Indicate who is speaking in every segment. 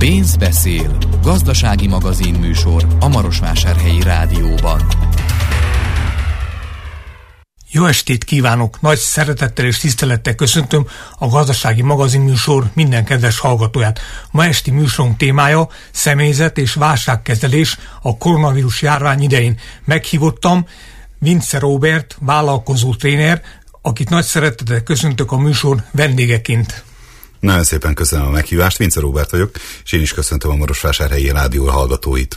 Speaker 1: Pénz beszél. Gazdasági magazin műsor a Marosvásárhelyi Rádióban.
Speaker 2: Jó estét kívánok! Nagy szeretettel és tisztelettel köszöntöm a Gazdasági magazin műsor minden kedves hallgatóját. Ma esti műsorunk témája személyzet és válságkezelés a koronavírus járvány idején. Meghívottam Vince Robert, vállalkozó tréner, akit nagy szeretettel köszöntök a műsor vendégeként.
Speaker 3: Nagyon szépen köszönöm a meghívást, Vince Robert vagyok, és én is köszöntöm a Marosvásárhelyi Rádió hallgatóit.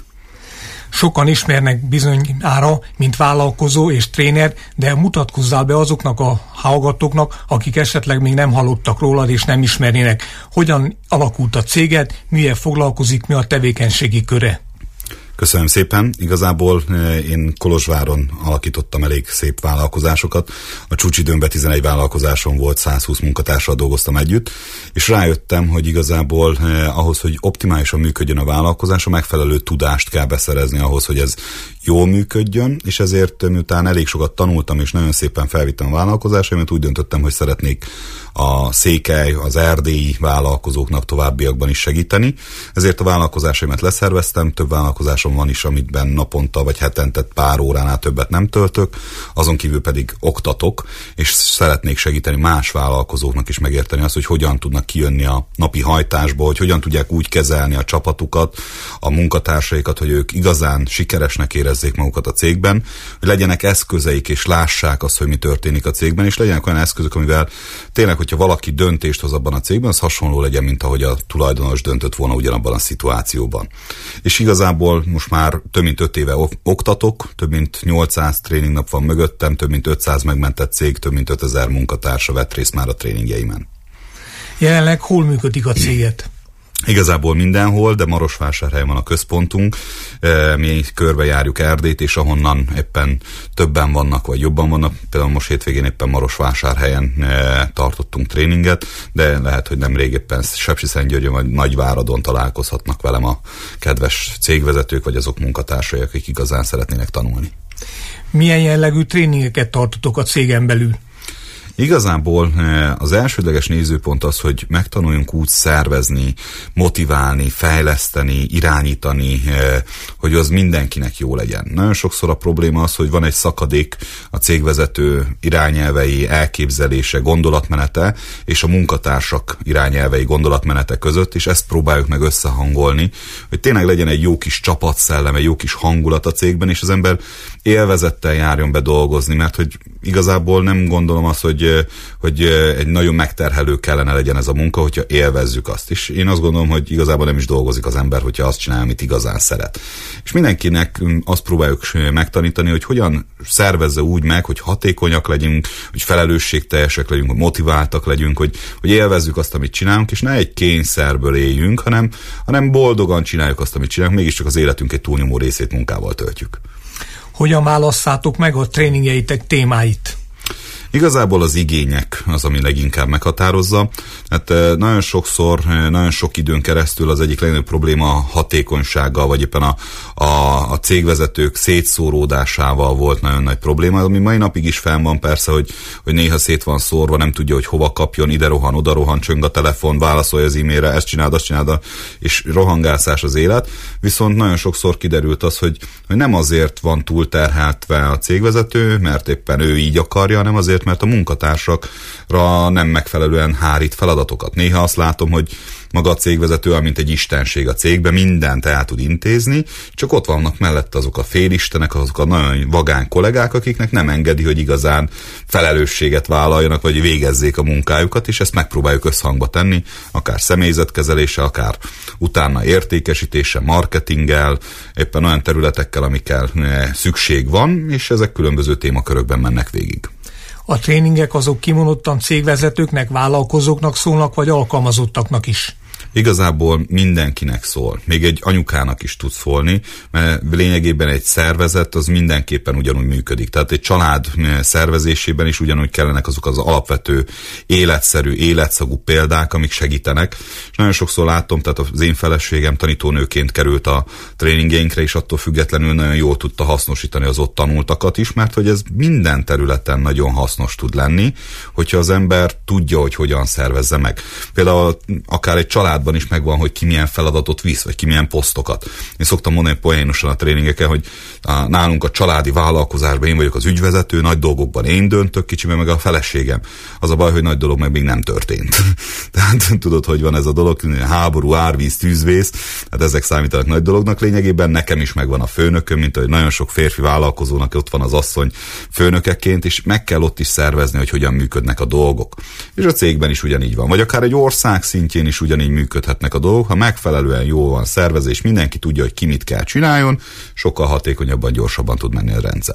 Speaker 2: Sokan ismernek bizonyára, mint vállalkozó és tréner, de mutatkozzál be azoknak a hallgatóknak, akik esetleg még nem hallottak rólad és nem ismernének. Hogyan alakult a céged, mivel foglalkozik, mi a tevékenységi köre?
Speaker 3: Köszönöm szépen. Igazából én Kolozsváron alakítottam elég szép vállalkozásokat. A csúcsidőmben 11 vállalkozáson volt, 120 munkatársal dolgoztam együtt, és rájöttem, hogy igazából ahhoz, hogy optimálisan működjön a vállalkozás, a megfelelő tudást kell beszerezni ahhoz, hogy ez jól működjön, és ezért miután elég sokat tanultam, és nagyon szépen felvittem a vállalkozásaimat, úgy döntöttem, hogy szeretnék a székely, az erdélyi vállalkozóknak továbbiakban is segíteni. Ezért a vállalkozásaimat leszerveztem, több vállalkozásom van is, amitben naponta vagy hetente pár óránál többet nem töltök, azon kívül pedig oktatok, és szeretnék segíteni más vállalkozóknak is megérteni azt, hogy hogyan tudnak kijönni a napi hajtásból, hogy hogyan tudják úgy kezelni a csapatukat, a munkatársaikat, hogy ők igazán sikeresnek érezzék magukat a cégben, hogy legyenek eszközeik, és lássák azt, hogy mi történik a cégben, és legyenek olyan eszközök, amivel tényleg, hogyha valaki döntést hoz abban a cégben, az hasonló legyen, mint ahogy a tulajdonos döntött volna ugyanabban a szituációban. És igazából most már több mint 5 éve oktatok, több mint 800 tréningnap van mögöttem, több mint 500 megmentett cég, több mint 5000 munkatársa vett részt már a tréningjeimen.
Speaker 2: Jelenleg hol működik a céget?
Speaker 3: Igazából mindenhol, de Marosvásárhelyen van a központunk. Mi körbejárjuk Erdélyt, és ahonnan éppen többen vannak, vagy jobban vannak. Például most hétvégén éppen Marosvásárhelyen tartottunk tréninget, de lehet, hogy nemrég éppen Sepsiszentgyörgyön vagy Nagyváradon találkozhatnak velem a kedves cégvezetők, vagy azok munkatársai, akik igazán szeretnének tanulni.
Speaker 2: Milyen jellegű tréningeket tartotok a cégen belül?
Speaker 3: Igazából az elsődleges nézőpont az, hogy megtanuljunk úgy szervezni, motiválni, fejleszteni, irányítani, hogy az mindenkinek jó legyen. Nagyon sokszor a probléma az, hogy van egy szakadék a cégvezető irányelvei, elképzelése, gondolatmenete és a munkatársak irányelvei, gondolatmenete között, és ezt próbáljuk meg összehangolni, hogy tényleg legyen egy jó kis csapatszellem, egy jó kis hangulat a cégben, és az ember élvezettel járjon be dolgozni, mert hogy igazából nem gondolom azt, hogy egy nagyon megterhelő kellene legyen ez a munka, hogyha élvezzük azt. És én azt gondolom, hogy igazából nem is dolgozik az ember, hogyha azt csinál, amit igazán szeret. És mindenkinek azt próbáljuk megtanítani, hogy hogyan szervezze úgy meg, hogy hatékonyak legyünk, hogy felelősségteljesek legyünk, hogy motiváltak legyünk, hogy élvezzük azt, amit csinálunk, és ne egy kényszerből éljünk, hanem boldogan csináljuk azt, amit csinálunk, mégiscsak az életünk egy túlnyomó részét munkával töltjük. Hogyan
Speaker 2: válasszátok meg a tréningjeitek témáit?
Speaker 3: Igazából az igények az, ami leginkább meghatározza. Hát nagyon sokszor, nagyon sok időn keresztül az egyik legnagyobb probléma a hatékonysággal, vagy éppen a cégvezetők szétszóródásával volt nagyon nagy probléma, ami mai napig is fenn van persze, hogy néha szét van szórva, nem tudja, hogy hova kapjon, ide rohan, oda rohan, csöng a telefon, válaszolj az e-mailre, ezt csináld, azt csináld, és rohangászás az élet. Viszont nagyon sokszor kiderült az, hogy nem azért van túlterheltve a cégvezető, mert éppen ő így akarja, hanem azért, mert a munkatársakra nem megfelelően hárít feladatokat. Néha azt látom, hogy maga a cégvezető olyan, mint egy istenség a cégben, mindent el tud intézni, csak ott vannak mellette azok a félistenek, azok a nagyon vagány kollégák, akiknek nem engedi, hogy igazán felelősséget vállaljanak, vagy végezzék a munkájukat, és ezt megpróbáljuk összhangba tenni, akár személyzetkezeléssel, akár utána értékesítéssel, marketinggel, éppen olyan területekkel, amikkel szükség van, és ezek különböző témakörökben mennek végig.
Speaker 2: A tréningek azok kimondottan cégvezetőknek, vállalkozóknak szólnak, vagy alkalmazottaknak is?
Speaker 3: Igazából mindenkinek szól. Még egy anyukának is tud szólni, mert lényegében egy szervezet az mindenképpen ugyanúgy működik. Tehát egy család szervezésében is ugyanúgy kellenek azok az alapvető életszerű, életszagú példák, amik segítenek. És nagyon sokszor látom, tehát az én feleségem tanítónőként került a tréningjeinkre, és attól függetlenül nagyon jól tudta hasznosítani az ott tanultakat is, mert hogy ez minden területen nagyon hasznos tud lenni, hogyha az ember tudja, hogy hogyan szervezze meg. Például akár egy család családban is megvan, hogy ki milyen feladatot visz, vagy ki milyen posztokat. Én szoktam mondani poénosan a tréningeken, hogy nálunk a családi vállalkozásban én vagyok az ügyvezető, nagy dolgokban én döntök, kicsiben meg a feleségem. Az a baj, hogy nagy dolog meg még nem történt. Tehát tudod, hogy van ez a dolog, háború, árvíz, tűzvész, hát ezek számítanak nagy dolognak. Lényegében nekem is megvan a főnököm, mint ahogy nagyon sok férfi vállalkozónak ott van az asszony főnökeként, és meg kell ott is szervezni, hogy hogyan működnek a dolgok. És a cégben is ugyanígy van. Vagy akár egy ország szintjén is ugyanígy működhetnek a dolgok, ha megfelelően jól van szervezés, mindenki tudja, hogy ki mit kell csináljon, sokkal hatékonyabban, gyorsabban tud menni a rendszer.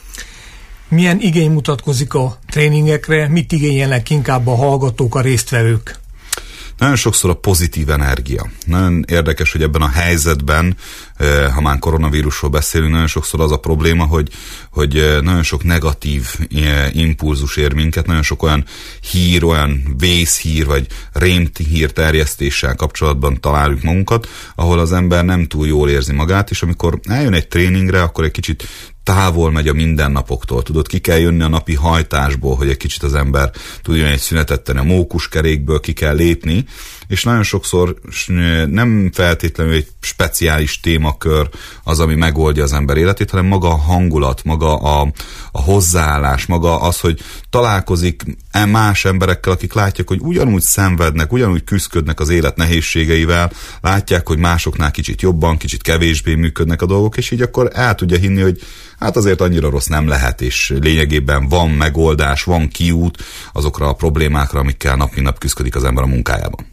Speaker 2: Milyen igény mutatkozik a tréningekre, mit igényelnek inkább a hallgatók, a résztvevők?
Speaker 3: Nagyon sokszor a pozitív energia. Nagyon érdekes, hogy ebben a helyzetben, ha már koronavírusról beszélünk, nagyon sokszor az a probléma, hogy nagyon sok negatív impulzus ér minket, nagyon sok olyan hír, olyan vészhír, vagy rémhír terjesztéssel kapcsolatban találjuk magunkat, ahol az ember nem túl jól érzi magát, és amikor eljön egy tréningre, akkor egy kicsit távol megy a mindennapoktól. Tudod, ki kell jönni a napi hajtásból, hogy egy kicsit az ember tudjon egy szünetet tenni, a mókuskerékből ki kell lépni, és nagyon sokszor nem feltétlenül egy speciális témakör az, ami megoldja az ember életét, hanem maga a hangulat, maga a hozzáállás, maga az, hogy találkozik más emberekkel, akik látják, hogy ugyanúgy szenvednek, ugyanúgy küzdködnek az élet nehézségeivel, látják, hogy másoknál kicsit jobban, kicsit kevésbé működnek a dolgok, és így akkor el tudja hinni, hogy hát azért annyira rossz nem lehet, és lényegében van megoldás, van kiút azokra a problémákra, amikkel nap mint nap küzdik az ember a munkájában.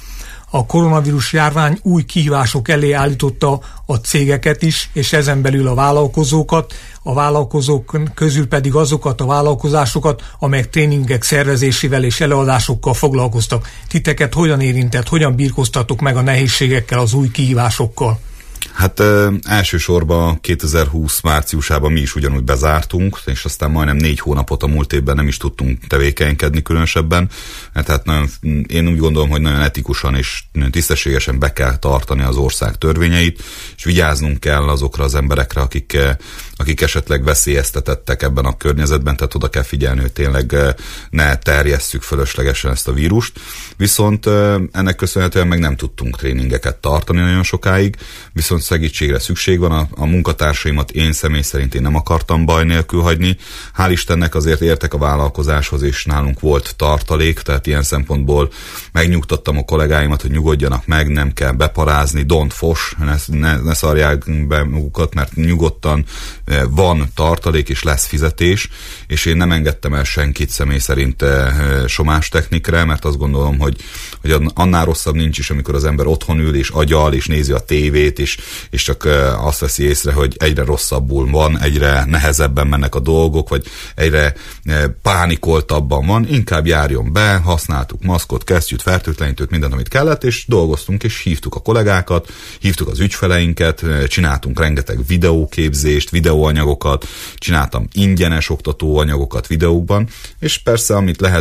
Speaker 2: A koronavírus járvány új kihívások elé állította a cégeket is, és ezen belül a vállalkozókat, a vállalkozók közül pedig azokat a vállalkozásokat, amelyek tréningek szervezésével és előadásokkal foglalkoztak. Titeket hogyan érintett, hogyan birkoztatok meg a nehézségekkel, az új kihívásokkal?
Speaker 3: Hát elsősorban 2020 márciusában mi is ugyanúgy bezártunk, és aztán majdnem 4 hónapot a múlt évben nem is tudtunk tevékenykedni különösebben, mert hát én úgy gondolom, hogy nagyon etikusan és tisztességesen be kell tartani az ország törvényeit, és vigyáznunk kell azokra az emberekre, akik esetleg veszélyeztetettek ebben a környezetben, tehát oda kell figyelni, hogy tényleg ne terjesszük fölöslegesen ezt a vírust. Viszont ennek köszönhetően meg nem tudtunk tréningeket tartani nagyon sokáig, viszont segítségre szükség van. A munkatársaimat én személy szerint én nem akartam baj nélkül hagyni. Hál' Istennek azért értek a vállalkozáshoz, és nálunk volt tartalék, tehát ilyen szempontból megnyugtattam a kollégáimat, hogy nyugodjanak meg, nem kell beparázni, don't fos, ne szarják be magukat, mert nyugodtan van tartalék, és lesz fizetés, és én nem engedtem el senkit személy szerint somás technikre, mert azt gondolom, hogy annál rosszabb nincs is, amikor az ember otthon ül, és agyal, és nézi a tévét, és csak azt veszi észre, hogy egyre rosszabbul van, egyre nehezebben mennek a dolgok, vagy egyre pánikoltabban van, inkább járjon be, használtuk maszkot, kesztyűt, fertőtlenítőt, mindent, amit kellett, és dolgoztunk, és hívtuk a kollégákat, hívtuk az ügyfeleinket, csináltunk rengeteg videóképzést, videóanyagokat, csináltam ingyenes oktatóanyagokat videókban, és persze,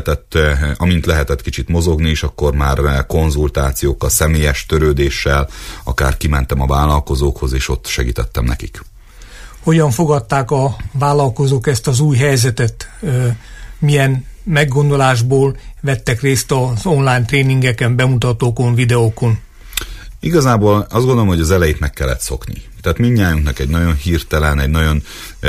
Speaker 3: amint lehetett kicsit mozogni, és akkor már konzultációkkal, személyes törődéssel, akár kimentem a vállalkozókhoz, és ott segítettem nekik.
Speaker 2: Hogyan fogadták a vállalkozók ezt az új helyzetet? Milyen meggondolásból vettek részt az online tréningeken, bemutatókon, videókon? Igazából azt gondolom, hogy az elejét meg kellett szokni. Tehát mindnyájunknak egy nagyon hirtelen, egy nagyon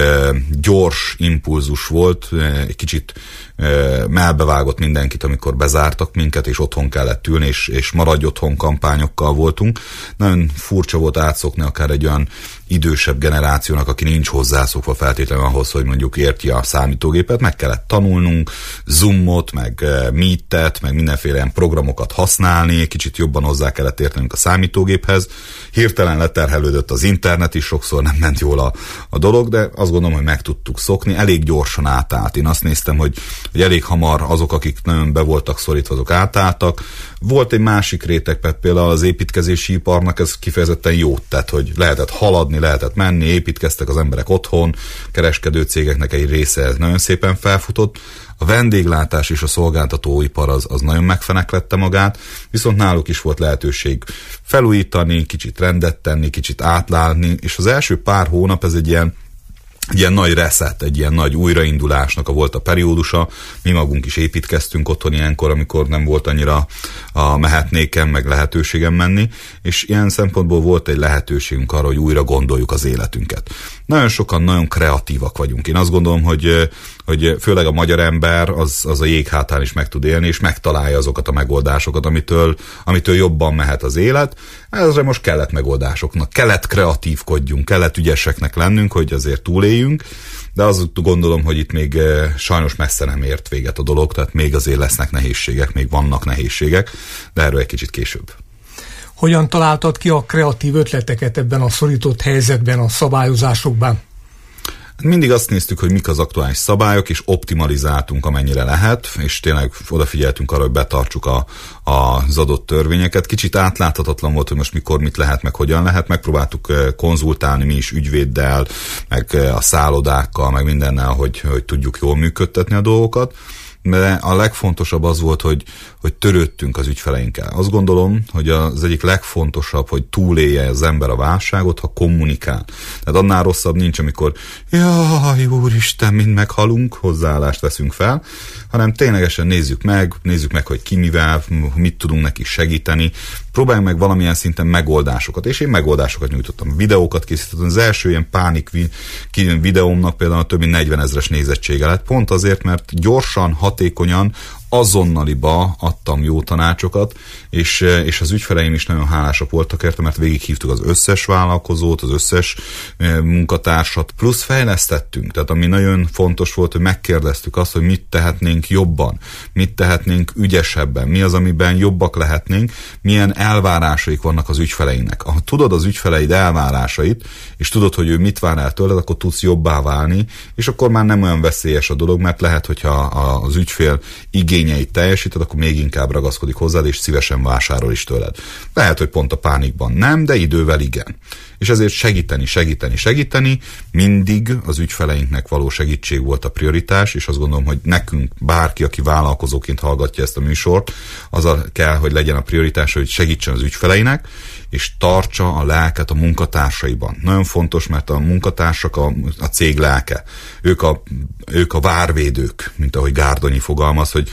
Speaker 2: gyors impulzus volt, egy kicsit melbevágott mindenkit, amikor bezártak minket, és otthon kellett ülni, és maradj otthon kampányokkal voltunk. Nagyon furcsa volt átszokni akár egy olyan idősebb generációnak, aki nincs hozzászokva feltétlenül ahhoz, hogy mondjuk érti a számítógépet, meg kellett tanulnunk, Zoomot, meg Meet-et, meg mindenféle ilyen programokat használni, kicsit jobban hozzá kellett értenünk a számítógéphez. Hirtelen leterhelődött az internet is, sokszor nem ment jól a dolog, de azt gondolom, hogy meg tudtuk szokni, elég gyorsan átállt. Én azt néztem, hogy elég hamar azok, akik nagyon be voltak szorítva, azok átálltak. Volt egy másik réteg, például az építkezési iparnak ez kifejezetten jót tett, hogy lehetett haladni, lehetett menni, építkeztek az emberek otthon, kereskedő cégeknek egy része ez nagyon szépen felfutott. A vendéglátás és a szolgáltatóipar az nagyon megfeneklette magát, viszont náluk is volt lehetőség felújítani, kicsit rendet tenni, kicsit átlátni, és az első pár hónap ez egy ilyen
Speaker 3: ilyen nagy reset, egy ilyen nagy újraindulásnak volt a periódusa. Mi magunk is építkeztünk otthon ilyenkor, amikor nem volt annyira mehetnéken, meg lehetőségem menni, és ilyen szempontból volt egy lehetőségünk arra, hogy újra gondoljuk az életünket. Nagyon sokan nagyon kreatívak vagyunk. Én azt gondolom, hogy főleg a magyar ember az a jéghátán is meg tud élni, és megtalálja azokat a megoldásokat, amitől jobban mehet az élet. Ezre most kellett megoldásoknak, kellett kreatívkodjunk, kellett ügyeseknek lennünk, hogy azért túléljünk, de azt gondolom, hogy itt még sajnos messze nem ért véget a dolog, tehát még azért lesznek nehézségek, még vannak nehézségek, de erről egy kicsit később.
Speaker 2: Hogyan találtad ki a kreatív ötleteket ebben a szorított helyzetben, a szabályozásokban?
Speaker 3: Mindig azt néztük, hogy mik az aktuális szabályok, és optimalizáltunk amennyire lehet, és tényleg odafigyeltünk arra, hogy betartsuk az adott törvényeket. Kicsit átláthatatlan volt, hogy most mikor mit lehet, meg hogyan lehet. Megpróbáltuk konzultálni mi is ügyvéddel, meg a szállodákkal, meg mindennel, hogy tudjuk jól működtetni a dolgokat. De a legfontosabb az volt, hogy törődtünk az ügyfeleinkkel. Azt gondolom, hogy az egyik legfontosabb, hogy túlélje az ember a válságot, ha kommunikál. Tehát annál rosszabb nincs, amikor jaj, úristen, mind meghalunk, hozzáállást veszünk fel, hanem ténylegesen nézzük meg, hogy ki mivel, mit tudunk neki segíteni, próbáljunk meg valamilyen szinten megoldásokat, és én megoldásokat nyújtottam, videókat készítettem. Az első ilyen pánik videómnak például több mint 40 000-es nézettsége lett, pont azért, mert gyorsan, hatékonyan, azonnaliba adtam jó tanácsokat, és az ügyfeleim is nagyon hálásak voltak érte, mert végighívtuk az összes vállalkozót, az összes munkatársat, plusz fejlesztettünk. Tehát ami nagyon fontos volt, hogy megkérdeztük azt, hogy mit tehetnénk jobban, mit tehetnénk ügyesebben, mi az, amiben jobbak lehetnénk, milyen elvárásaik vannak az ügyfeleinknek. Ha tudod az ügyfeleid elvárásait, és tudod, hogy ő mit vár el tőled, akkor tudsz jobbá válni, és akkor már nem olyan veszélyes a dolog, mert lehet, hogyha az ügyfél igényeit teljesíted, akkor még inkább ragaszkodik hozzád, és szívesen vásárol is tőled. Lehet, hogy pont a pánikban nem, de idővel igen. És ezért segíteni, mindig az ügyfeleinknek való segítség volt a prioritás, és azt gondolom, hogy nekünk bárki, aki vállalkozóként hallgatja ezt a műsort, az kell, hogy legyen a prioritás, hogy segítsen az ügyfeleinek, és tartsa a lelket a munkatársaiban. Nagyon fontos, mert a munkatársak a cég lelke. Ők a várvédők, mint ahogy Gárdonyi fogalmaz, hogy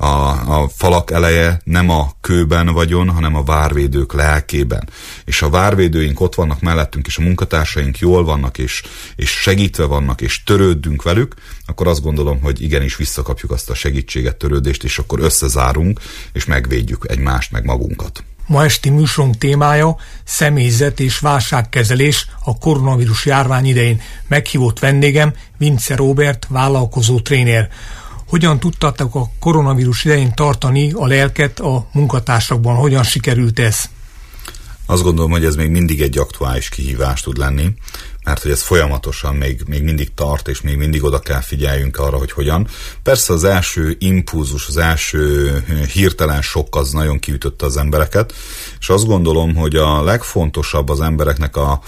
Speaker 3: a falak eleje nem a kőben vagyon, hanem a várvédők lelkében. És a várvédőink ott vannak mellettünk, és a munkatársaink jól vannak, és segítve vannak, és törődünk velük, akkor azt gondolom, hogy igenis visszakapjuk azt a segítséget, törődést, és akkor összezárunk, és megvédjük egymást, meg magunkat.
Speaker 2: Ma esti műsorunk témája személyzet és válságkezelés a koronavírus járvány idején. Meghívott vendégem Vincze Róbert, vállalkozó tréner. Hogyan tudtatok a koronavírus idején tartani a lelket a munkatársakban? Hogyan sikerült ez?
Speaker 3: Azt gondolom, hogy ez még mindig egy aktuális kihívás tud lenni, mert hogy ez folyamatosan még mindig tart, és még mindig oda kell figyeljünk arra, hogy hogyan. Persze az első impulzus, az első hirtelen sok az nagyon kiütötte az embereket, és azt gondolom, hogy a legfontosabb az embereknek a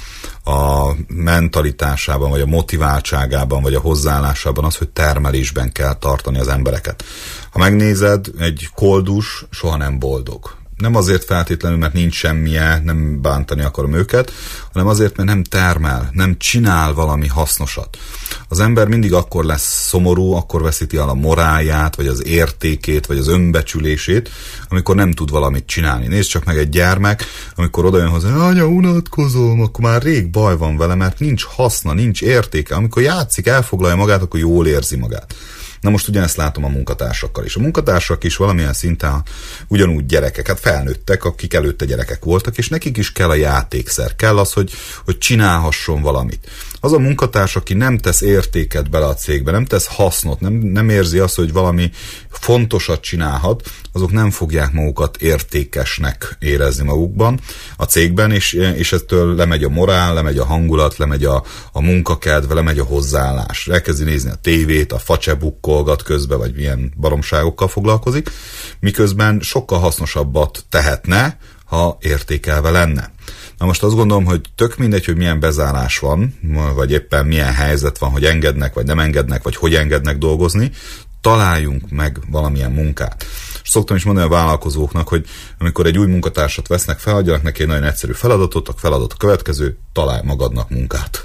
Speaker 3: mentalitásában, vagy a motiváltságában, vagy a hozzáállásában az, hogy termelésben kell tartani az embereket. Ha megnézed, egy koldus soha nem boldog. Nem azért feltétlenül, mert nincs semmije, nem bántani akarom őket, hanem azért, mert nem termel, nem csinál valami hasznosat. Az ember mindig akkor lesz szomorú, akkor veszíti el a morálját, vagy az értékét, vagy az önbecsülését, amikor nem tud valamit csinálni. Nézd csak meg egy gyermek, amikor odajön hozzá, anya, unatkozom, akkor már rég baj van vele, mert nincs haszna, nincs értéke. Amikor játszik, elfoglalja magát, akkor jól érzi magát. Na most ugyanezt látom a munkatársakkal is. A munkatársak is valamilyen szinten ugyanúgy gyerekek, hát felnőttek, akik előtte gyerekek voltak, és nekik is kell a játékszer, kell az, hogy csinálhasson valamit. Az a munkatárs, aki nem tesz értéket bele a cégbe, nem tesz hasznot, nem érzi azt, hogy valami fontosat csinálhat, azok nem fogják magukat értékesnek érezni magukban a cégben, és ettől lemegy a morál, lemegy a hangulat, lemegy a munkakedve, lemegy a hozzáállás. Elkezdi nézni a tévét, a facsebukkolgat közben, vagy milyen baromságokkal foglalkozik, miközben sokkal hasznosabbat tehetne, ha értékelve lenne. Na most azt gondolom, hogy tök mindegy, hogy milyen bezárás van, vagy éppen milyen helyzet van, hogy engednek, vagy nem engednek, vagy hogy engednek dolgozni, találjunk meg valamilyen munkát. És szoktam is mondani a vállalkozóknak, hogy amikor egy új munkatársat vesznek fel, adjanak neki egy nagyon egyszerű feladatot, a feladat a következő, találj magadnak munkát.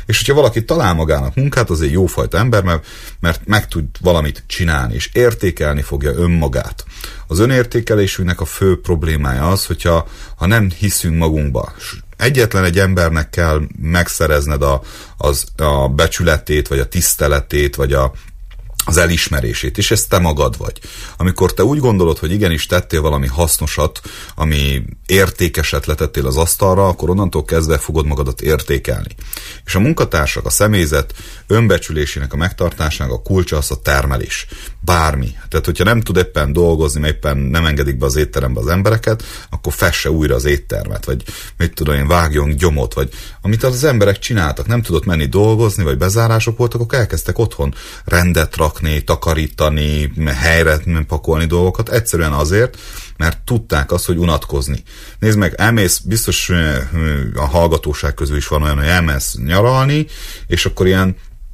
Speaker 3: És hogyha valaki talál magának munkát, az egy jófajta ember, mert meg tud valamit csinálni, és értékelni fogja önmagát. Az önértékelésünknek a fő problémája az, hogyha nem hiszünk magunkba. Egyetlen egy embernek kell megszerezned a becsületét, vagy a tiszteletét, vagy az elismerését, és ez te magad vagy. Amikor te úgy gondolod, hogy igenis tettél valami hasznosat, ami értékeset letettél az asztalra, akkor onnantól kezdve fogod magadat értékelni. És a munkatársak, a személyzet önbecsülésének a megtartásának a kulcsa az a termelés. Bármi. Tehát, hogyha nem tud éppen dolgozni, mert éppen nem engedik be az étterembe az embereket, akkor fesse újra az éttermet, vagy mit tudom én, vágjon gyomot, vagy amit az emberek csináltak, nem tudott menni dolgozni, vagy bezárások voltak, akkor elkezdtek otthon rendet rakni, takarítani, helyre pakolni dolgokat, egyszerűen azért, mert tudták azt, hogy unatkozni. Nézd meg, elmész, biztos a hallgatóság közül is van olyan, hogy elmész nyaralni, és akkor ilyen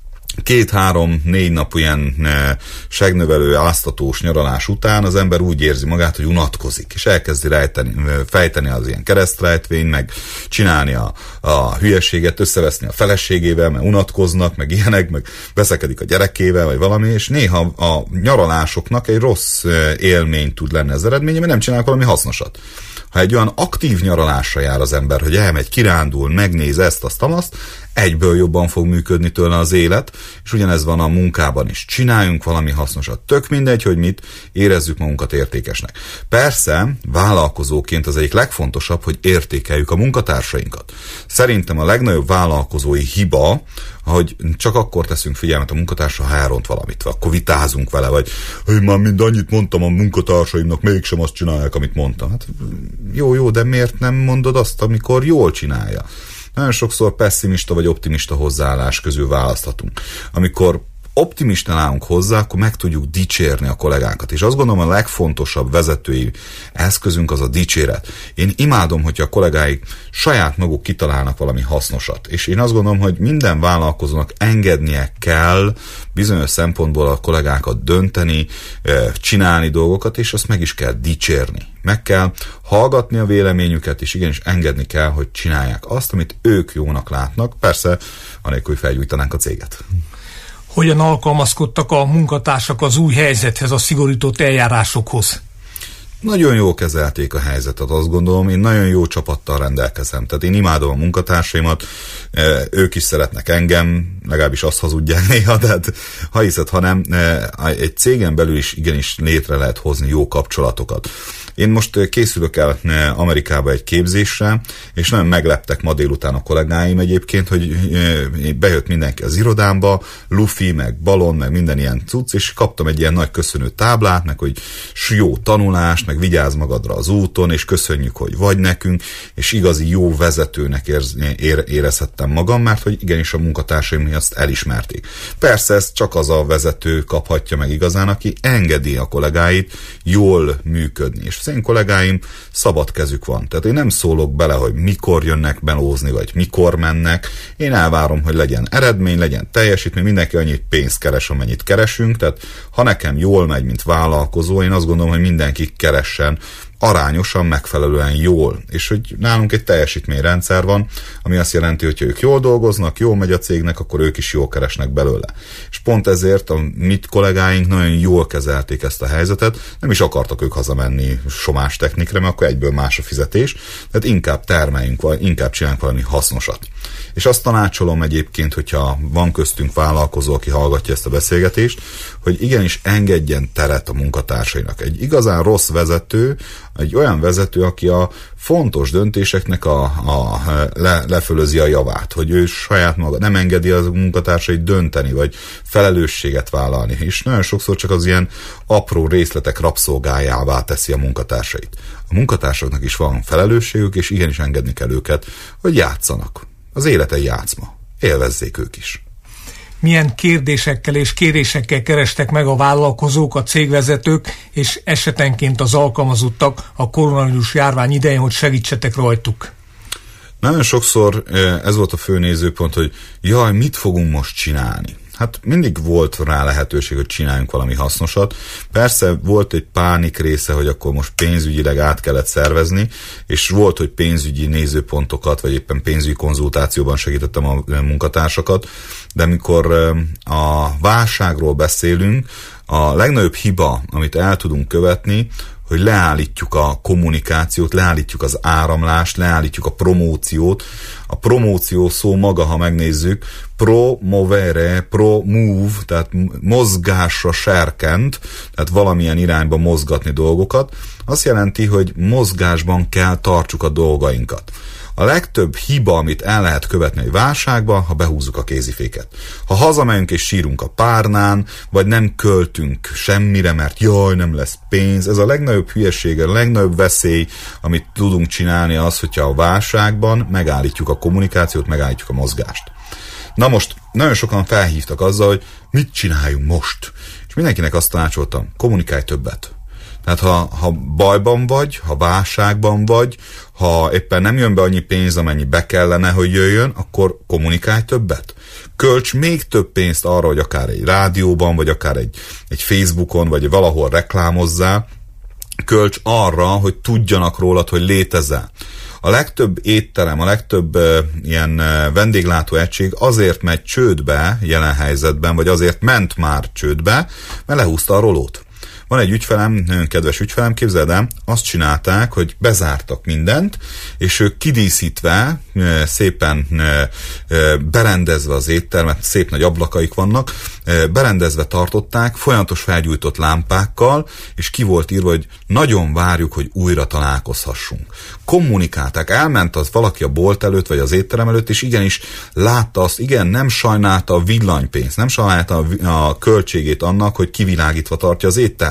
Speaker 3: 2-3-4 nap ilyen segnövelő, áztatós nyaralás után az ember úgy érzi magát, hogy unatkozik, és elkezdi fejteni az ilyen keresztrejtvényt, meg csinálni a hülyeséget, összeveszni a feleségével, mert unatkoznak, meg ilyenek, meg veszekedik a gyerekével, vagy valami, és néha a nyaralásoknak egy rossz élmény tud lenni az eredménye, mert nem csinálnak valami hasznosat. Ha egy olyan aktív nyaralásra jár az ember, hogy elmegy, kirándul, megnéz ezt, azt, egyből jobban fog működni tőle az élet, és ugyanez van a munkában is. Csináljunk valami hasznosat. Tök mindegy, hogy mit, érezzük magunkat értékesnek. Persze, vállalkozóként az egyik legfontosabb, hogy értékeljük a munkatársainkat. Szerintem a legnagyobb vállalkozói hiba, hogy csak akkor teszünk figyelmet a munkatársra, ha elront valamit, vagy akkor vitázunk vele, vagy hogy már mind annyit mondtam a munkatársaimnak, mégsem azt csinálják, amit mondtam. Hát jó, de miért nem mondod azt, amikor jól csinálja? Nagyon sokszor pessimista vagy optimista hozzáállás közül választhatunk. Amikor optimistán állunk hozzá, akkor meg tudjuk dicsérni a kollégákat. És azt gondolom, a legfontosabb vezetői eszközünk az a dicséret. Én imádom, hogyha a kollégáik saját maguk kitalálnak valami hasznosat. És én azt gondolom, hogy minden vállalkozónak engednie kell bizonyos szempontból a kollégákat dönteni, csinálni dolgokat, és azt meg is kell dicsérni. Meg kell hallgatni a véleményüket, és igenis engedni kell, hogy csinálják azt, amit ők jónak látnak. Persze, anélkül, hogy felgyújtanánk a céget.
Speaker 2: Hogyan alkalmazkodtak a munkatársak az új helyzethez, a szigorított eljárásokhoz?
Speaker 3: Nagyon jól kezelték a helyzetet, azt gondolom, én nagyon jó csapattal rendelkezem. Tehát én imádom a munkatársaimat, ők is szeretnek engem, legalábbis azt hazudják néha, de hát, ha hiszed, ha nem, egy cégen belül is igenis létre lehet hozni jó kapcsolatokat. Én most készülök el Amerikába egy képzésre, és nagyon megleptek ma délután a kollégáim egyébként, hogy bejött mindenki az irodámba, lufi, meg balon, meg minden ilyen cucc, és kaptam egy ilyen nagy köszönő táblát, meg hogy jó tanulást, meg vigyázz magadra az úton, és köszönjük, hogy vagy nekünk, és igazi jó vezetőnek érezhettem magam, mert hogy igenis a munkatársaim azt elismerték. Persze ezt csak az a vezető kaphatja meg igazán, aki engedi a kollégáit jól működni, és az én kollégáim szabad kezük van. Tehát én nem szólok bele, hogy mikor jönnek melózni, vagy mikor mennek. Én elvárom, hogy legyen eredmény, legyen teljesítmény, mindenki annyit pénzt keres, amennyit keresünk. Tehát ha nekem jól megy, mint vállalkozó, én azt gondolom, hogy mindenki keressen arányosan, megfelelően jól. És hogy nálunk egy teljesítményrendszer van, ami azt jelenti, hogy ők jól dolgoznak, jól megy a cégnek, akkor ők is jól keresnek belőle. És pont ezért a mi kollégáink nagyon jól kezelték ezt a helyzetet, nem is akartak ők hazamenni somás technikre, mert akkor egyből más a fizetés, tehát inkább termeljünk, inkább csináljunk valami hasznosat. És azt tanácsolom egyébként, hogyha van köztünk vállalkozó, aki hallgatja ezt a beszélgetést, hogy igenis engedjen teret a munkatársainak. Egy igazán rossz vezető, egy olyan vezető, aki a fontos döntéseknek lefölözi a javát, hogy ő saját maga nem engedi az munkatársait dönteni, vagy felelősséget vállalni, és nagyon sokszor csak az ilyen apró részletek rabszolgájává teszi a munkatársait. A munkatársaknak is van felelősségük, és igenis engedni kell őket, hogy játszanak. Az élet egy játszma. Élvezzék ők is.
Speaker 2: Milyen kérdésekkel és kérésekkel kerestek meg a vállalkozók, a cégvezetők és esetenként az alkalmazottak a koronavírus járvány idején, hogy segítsetek rajtuk?
Speaker 3: Nagyon sokszor ez volt a fő nézőpont, hogy jaj, mit fogunk most csinálni? Hát mindig volt rá lehetőség, hogy csináljunk valami hasznosat. Persze volt egy pánik része, hogy akkor most pénzügyileg át kellett szervezni, és volt, hogy pénzügyi nézőpontokat, vagy éppen pénzügyi konzultációban segítettem a munkatársakat, de amikor a válságról beszélünk, a legnagyobb hiba, amit el tudunk követni, hogy leállítjuk a kommunikációt, leállítjuk az áramlást, leállítjuk a promóciót. A promóció szó maga, ha megnézzük, promovere, promove, tehát mozgásra serkent, tehát valamilyen irányba mozgatni dolgokat. Azt jelenti, hogy mozgásban kell tartsuk a dolgainkat. A legtöbb hiba, amit el lehet követni egy válságban, ha behúzzuk a kéziféket. Ha hazamegyünk és sírunk a párnán, vagy nem költünk semmire, mert jaj, nem lesz pénz, ez a legnagyobb hülyeség, a legnagyobb veszély, amit tudunk csinálni az, hogyha a válságban megállítjuk a kommunikációt, megállítjuk a mozgást. Na most, nagyon sokan felhívtak azzal, hogy mit csináljunk most. És mindenkinek azt tanácsoltam, kommunikálj többet. Tehát ha bajban vagy, ha válságban vagy, ha éppen nem jön be annyi pénz, amennyi be kellene, hogy jöjjön, akkor kommunikálj többet. Költs még több pénzt arra, hogy akár egy rádióban, vagy akár egy Facebookon, vagy valahol reklámozzál. Költs arra, hogy tudjanak rólad, hogy létezel. A legtöbb étterem, a legtöbb ilyen vendéglátó egység azért megy csődbe jelen helyzetben, vagy azért ment már csődbe, mert lehúzta a rolót. Van egy ügyfelem, nagyon kedves ügyfelem, képzeld el, azt csinálták, hogy bezártak mindent, és ők kidíszítve, szépen berendezve az éttermet, szép nagy ablakaik vannak, berendezve tartották, folyamatos felgyújtott lámpákkal, és ki volt írva, hogy nagyon várjuk, hogy újra találkozhassunk. Kommunikálták, elment az valaki a bolt előtt, vagy az étterem előtt, és igenis látta azt, igen, nem sajnálta a villanypénzt, nem sajnálta a költségét annak, hogy kivilágítva tartja az éttermet.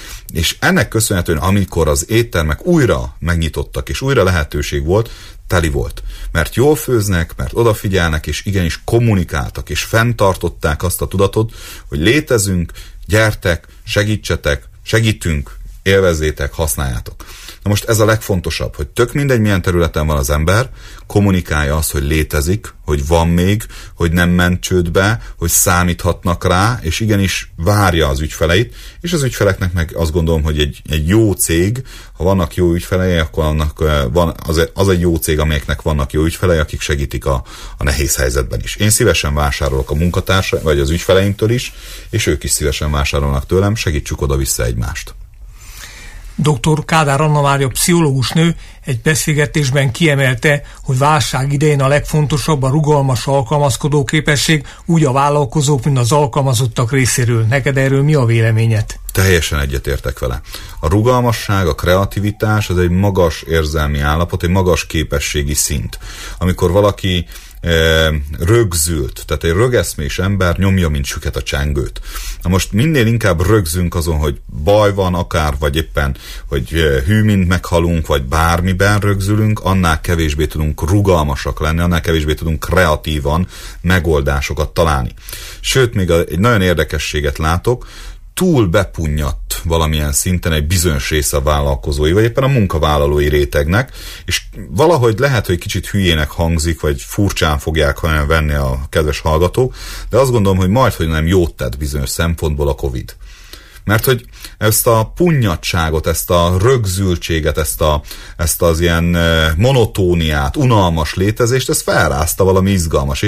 Speaker 3: És ennek köszönhetően, amikor az éttermek újra megnyitottak, és újra lehetőség volt, teli volt. Mert jól főznek, mert odafigyelnek, és igenis kommunikáltak, és fenntartották azt a tudatot, hogy létezünk, gyertek, segítsetek, segítünk, élvezzétek, használjátok. Na most ez a legfontosabb, hogy tök mindegy, milyen területen van az ember, kommunikálja azt, hogy létezik, hogy van még, hogy nem ment csődbe, hogy számíthatnak rá, és igenis várja az ügyfeleit, és az ügyfeleknek meg azt gondolom, hogy egy jó cég, ha vannak jó ügyfelei, akkor annak van, az egy jó cég, amelyeknek vannak jó ügyfelei, akik segítik a nehéz helyzetben is. Én szívesen vásárolok a munkatársa, vagy az ügyfeleimtől is, és ők is szívesen vásárolnak tőlem, segítsük oda-vissza egymást.
Speaker 2: Dr. Kádár Anna Mária pszichológus nő egy beszélgetésben kiemelte, hogy válság idején a legfontosabb a rugalmas alkalmazkodó képesség, úgy a vállalkozók, mint az alkalmazottak részéről. Neked erről mi a véleményed?
Speaker 3: Teljesen egyetértek vele. A rugalmasság, a kreativitás az egy magas érzelmi állapot, egy magas képességi szint. Amikor valaki rögzült, tehát egy rögeszmés ember nyomja, mint süket a csengőt. Na most minél inkább rögzünk azon, hogy baj van akár, vagy éppen, hogy hű, mint meghalunk, vagy bármiben rögzülünk, annál kevésbé tudunk rugalmasak lenni, annál kevésbé tudunk kreatívan megoldásokat találni. Sőt, még egy nagyon érdekességet látok, túl bepunnyadt valamilyen szinten egy bizonyos része a vállalkozói, vagy éppen a munkavállalói rétegnek, és valahogy lehet, hogy kicsit hülyének hangzik, vagy furcsán fogják venni a kedves hallgatók, de azt gondolom, hogy majdhogy nem jót tett bizonyos szempontból a Covid. Mert hogy ezt a punnyadságot, ezt a rögzültséget, ezt az ilyen monotóniát, unalmas létezést, ez felrázta valami izgalmas.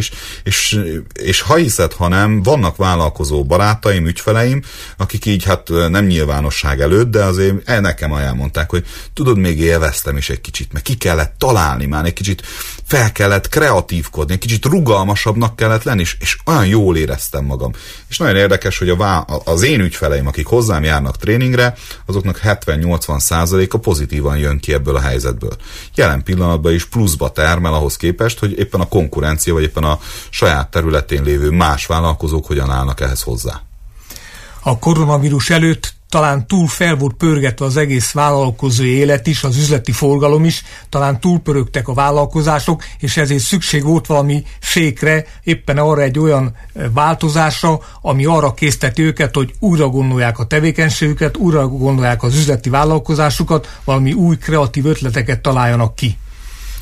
Speaker 3: És ha hiszed, ha nem, vannak vállalkozó barátaim, ügyfeleim, akik így hát nem nyilvánosság előtt, de azért nekem elmondták, hogy tudod, még élveztem is egy kicsit, mert ki kellett találni már, egy kicsit fel kellett kreatívkodni, egy kicsit rugalmasabbnak kellett lenni, és olyan jól éreztem magam. És nagyon érdekes, hogy az én ügyfeleim, akik hozzám járnak tréningre, azoknak 70-80%-a pozitívan jön ki ebből a helyzetből. Jelen pillanatban is pluszba termel ahhoz képest, hogy éppen a konkurencia, vagy éppen a saját területén lévő más vállalkozók hogyan állnak ehhez hozzá. A
Speaker 2: koronavírus előtt talán túl fel volt pörgetve az egész vállalkozói élet is, az üzleti forgalom is, talán túlpörögtek a vállalkozások, és ezért szükség volt valami fékre, éppen arra egy olyan változásra, ami arra készteti őket, hogy újra gondolják a tevékenységüket, újra gondolják az üzleti vállalkozásukat, valami új kreatív ötleteket találjanak ki.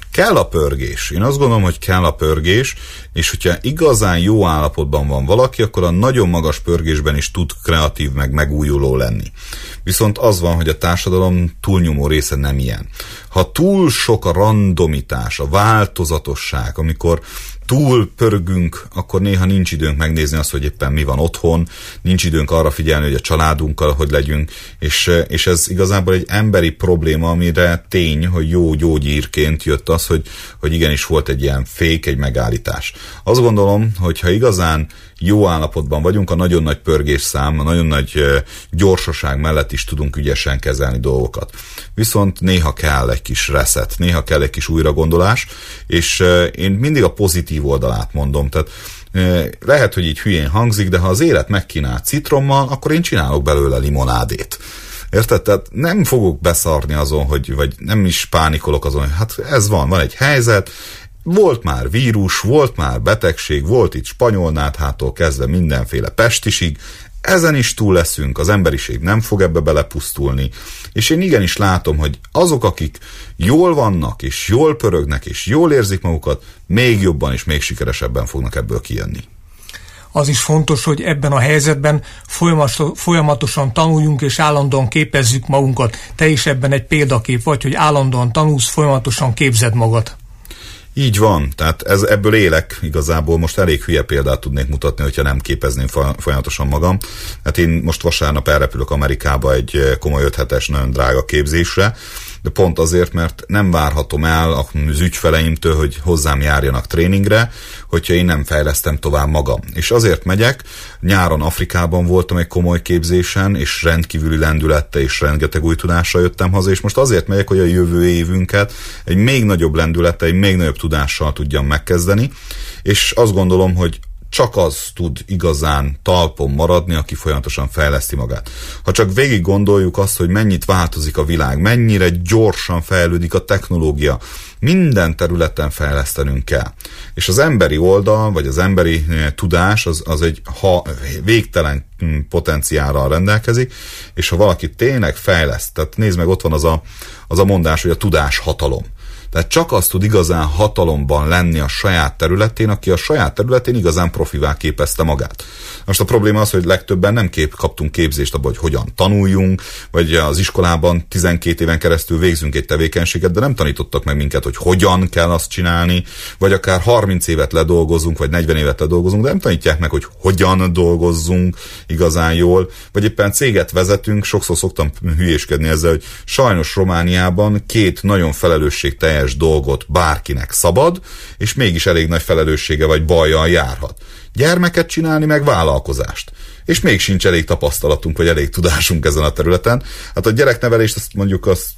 Speaker 3: Kell a pörgés. Én azt gondolom, hogy kell a pörgés, és hogyha igazán jó állapotban van valaki, akkor a nagyon magas pörgésben is tud kreatív, meg megújuló lenni. Viszont az van, hogy a társadalom túlnyomó része nem ilyen. Ha túl sok a randomitás, a változatosság, amikor túl pörgünk, akkor néha nincs időnk megnézni azt, hogy éppen mi van otthon, nincs időnk arra figyelni, hogy a családunkkal hogy legyünk, és ez igazából egy emberi probléma, amire tény, hogy jó gyógyírként jött az, hogy igenis volt egy ilyen fék, egy megállítás. Azt gondolom, hogy ha igazán jó állapotban vagyunk, a nagyon nagy pörgésszám, a nagyon nagy gyorsaság mellett is tudunk ügyesen kezelni dolgokat. Viszont néha kell egy kis reset, néha kell egy kis újragondolás, és én mindig a pozitív oldalát mondom. Tehát lehet, hogy így hülyén hangzik, de ha az élet megkínál citrommal, akkor én csinálok belőle limonádét. Érted? Tehát nem fogok beszarni azon, vagy nem is pánikolok azon, hogy hát ez van egy helyzet, volt már vírus, volt már betegség, volt itt spanyolnáthától kezdve mindenféle pestisig, ezen is túl leszünk, az emberiség nem fog ebbe belepusztulni, és én igenis látom, hogy azok, akik jól vannak, és jól pörögnek, és jól érzik magukat, még jobban és még sikeresebben fognak ebből kijönni.
Speaker 2: Az is fontos, hogy ebben a helyzetben folyamatosan tanuljunk és állandóan képezzük magunkat. Te is ebben egy példakép vagy, hogy állandóan tanulsz, folyamatosan képzed magad.
Speaker 3: Így van, tehát ebből élek igazából, most elég hülye példát tudnék mutatni, hogyha nem képezném folyamatosan magam. Hát én most vasárnap elrepülök Amerikába egy komoly 5 hetes, nagyon drága képzésre, de pont azért, mert nem várhatom el az ügyfeleimtől, hogy hozzám járjanak tréningre, hogyha én nem fejlesztem tovább magam. És azért megyek, nyáron Afrikában voltam egy komoly képzésen, és rendkívüli lendülettel és rengeteg új tudással jöttem haza, és most azért megyek, hogy a jövő évünket egy még nagyobb lendülettel, egy még nagyobb tudással tudjam megkezdeni, és azt gondolom, hogy csak az tud igazán talpon maradni, aki folyamatosan fejleszti magát. Ha csak végig gondoljuk azt, hogy mennyit változik a világ, mennyire gyorsan fejlődik a technológia, minden területen fejlesztenünk kell. És az emberi oldal, vagy az emberi tudás, az egy végtelen potenciállal rendelkezik, és ha valaki tényleg fejleszt, tehát nézd meg, ott van az a mondás, hogy a tudás hatalom. Tehát csak az tud igazán hatalomban lenni a saját területén, aki a saját területén igazán profivá képezte magát. Most a probléma az, hogy legtöbben nem kaptunk képzést abban, hogy hogyan tanuljunk, vagy az iskolában 12 éven keresztül végzünk egy tevékenységet, de nem tanítottak meg minket, hogy hogyan kell azt csinálni, vagy akár 30 évet ledolgozunk, vagy 40 évet ledolgozunk, de nem tanítják meg, hogy hogyan dolgozzunk igazán jól, vagy éppen céget vezetünk, sokszor szoktam hülyéskedni ezzel, hogy sajnos Romániában 2 nagyon felelősségteljes dolgot bárkinek szabad, és mégis elég nagy felelőssége vagy bajjal járhat. Gyermeket csinálni, meg vállalkozást. És még sincs elég tapasztalatunk, vagy elég tudásunk ezen a területen. Hát a gyereknevelést azt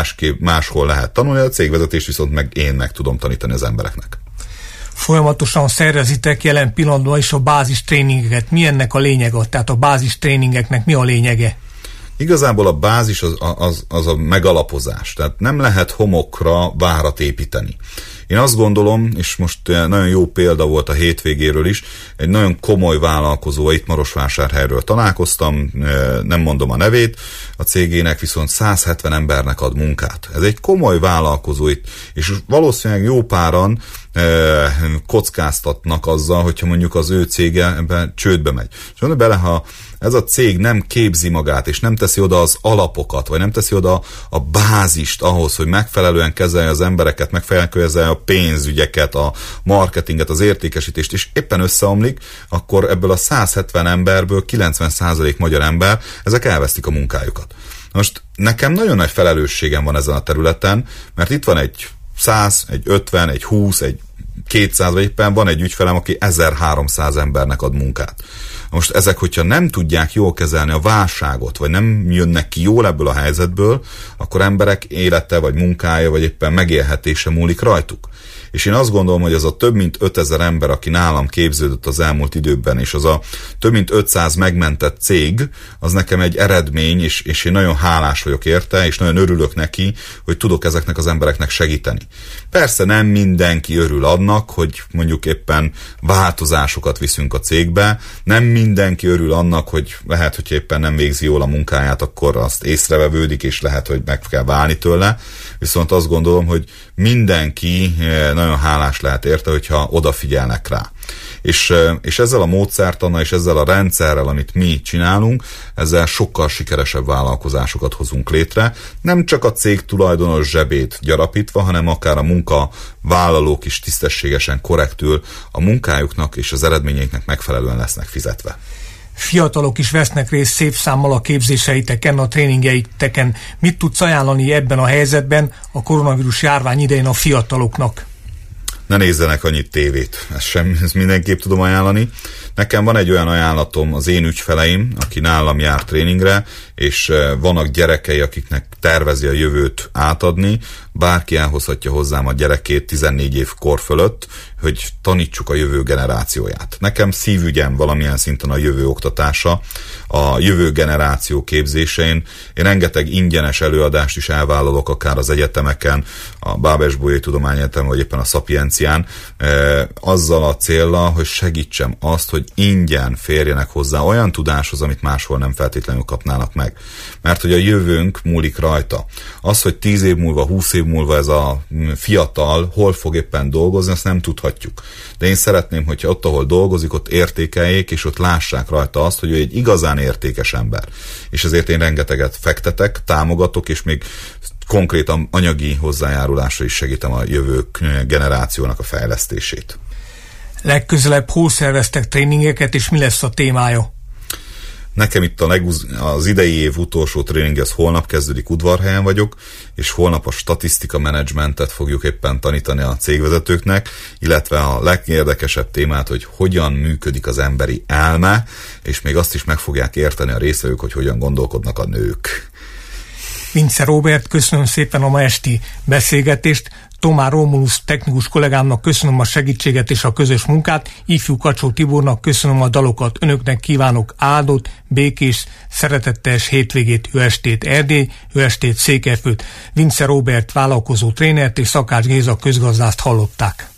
Speaker 3: máshol lehet tanulni, a cégvezetést viszont meg tudom tanítani az embereknek.
Speaker 2: Folyamatosan szervezitek jelen pillanatban is a bázis tréningeket. Mi ennek a lényege? Tehát a bázis tréningeknek mi a lényege?
Speaker 3: Igazából a bázis az a megalapozás, tehát nem lehet homokra várat építeni. Én azt gondolom, és most nagyon jó példa volt a hétvégéről is, egy nagyon komoly vállalkozó, itt Marosvásárhelyről találkoztam, nem mondom a nevét, a cégének viszont 170 embernek ad munkát. Ez egy komoly vállalkozó itt, és valószínűleg jó páran kockáztatnak azzal, hogyha mondjuk az ő cége ebben csődbe megy. És mondja bele, ha ez a cég nem képzi magát, és nem teszi oda az alapokat, vagy nem teszi oda a bázist ahhoz, hogy megfelelően kezelje az embereket, megfelelően kezelje a pénzügyeket, a marketinget, az értékesítést, és éppen összeomlik, akkor ebből a 170 emberből 90% magyar ember, ezek elvesztik a munkájukat. Most nekem nagyon nagy felelősségem van ezen a területen, mert itt van egy 100, egy 50, egy 20, egy 200, vagy éppen van egy ügyfelem, aki 1300 embernek ad munkát. Most ezek, hogyha nem tudják jól kezelni a válságot, vagy nem jönnek ki jól ebből a helyzetből, akkor emberek élete, vagy munkája, vagy éppen megélhetése múlik rajtuk. És én azt gondolom, hogy az a több mint 5000 ember, aki nálam képződött az elmúlt időben, és az a több mint 500 megmentett cég, az nekem egy eredmény, és én nagyon hálás vagyok érte, és nagyon örülök neki, hogy tudok ezeknek az embereknek segíteni. Persze nem mindenki örül annak, hogy mondjuk éppen változásokat viszünk a cégbe, nem mindenki örül annak, hogy lehet, hogy éppen nem végzi jól a munkáját, akkor azt észrevevődik, és lehet, hogy meg kell válni tőle. Viszont azt gondolom, hogy mindenki nagyon hálás lehet érte, hogyha odafigyelnek rá. És ezzel a módszertannal és ezzel a rendszerrel, amit mi csinálunk, ezzel sokkal sikeresebb vállalkozásokat hozunk létre. Nem csak a cég tulajdonos zsebét gyarapítva, hanem akár a munkavállalók is tisztességesen, korrektül a munkájuknak és az eredményeiknek megfelelően lesznek fizetve.
Speaker 2: Fiatalok is vesznek részt szép számmal a képzéseiteken, a tréningeiteken. Mit tudsz ajánlani ebben a helyzetben a koronavírus járvány idején a fiataloknak?
Speaker 3: Ne nézzenek annyit tévét, ezt mindenképp tudom ajánlani. Nekem van egy olyan ajánlatom az én ügyfeleim, aki nálam jár tréningre, és vannak gyerekei, akiknek tervezi a jövőt átadni, bárki elhozhatja hozzám a gyerekét 14 év kor fölött, hogy tanítsuk a jövő generációját. Nekem szívügyem valamilyen szinten a jövő oktatása, a jövő generáció képzésén. Én rengeteg ingyenes előadást is elvállalok, akár az egyetemeken, a Bábes-Bolyai Tudományegyetem, vagy éppen a Szapiencián, azzal a céllal, hogy segítsem azt, hogy ingyen férjenek hozzá olyan tudáshoz, amit máshol nem feltétlenül kapnának meg. Mert hogy a jövőnk múlik rajta. Az, hogy 10 év múlva, 20 év múlva ez a fiatal hol fog éppen dolgozni, azt nem tudhatjuk. De én szeretném, hogyha ott, ahol dolgozik, ott értékeljék, és ott lássák rajta azt, hogy ő egy igazán értékes ember. És ezért én rengeteget fektetek, támogatok, és még konkrétan anyagi hozzájárulásra is segítem a jövő generációnak a fejlesztését.
Speaker 2: Legközelebb hol szerveztek tréningeket, és mi lesz a témája?
Speaker 3: Nekem itt az idei év utolsó tréning, ez holnap kezdődik, Udvarhelyen vagyok, és holnap a statisztika menedzsmentet fogjuk éppen tanítani a cégvezetőknek, illetve a legérdekesebb témát, hogy hogyan működik az emberi elme, és még azt is meg fogják érteni a résztvevők, hogy hogyan gondolkodnak a nők.
Speaker 2: Vince Róbert, köszönöm szépen a ma esti beszélgetést. Tomá Romulus technikus kollégámnak köszönöm a segítséget és a közös munkát, ifjú Kacsó Tibornak köszönöm a dalokat, önöknek kívánok áldott, békés, szeretetteljes hétvégét, jó estét Erdély, jó estét Székelyföld. Vince Róbert vállalkozó trénert és Szakács Géza közgazdást hallották.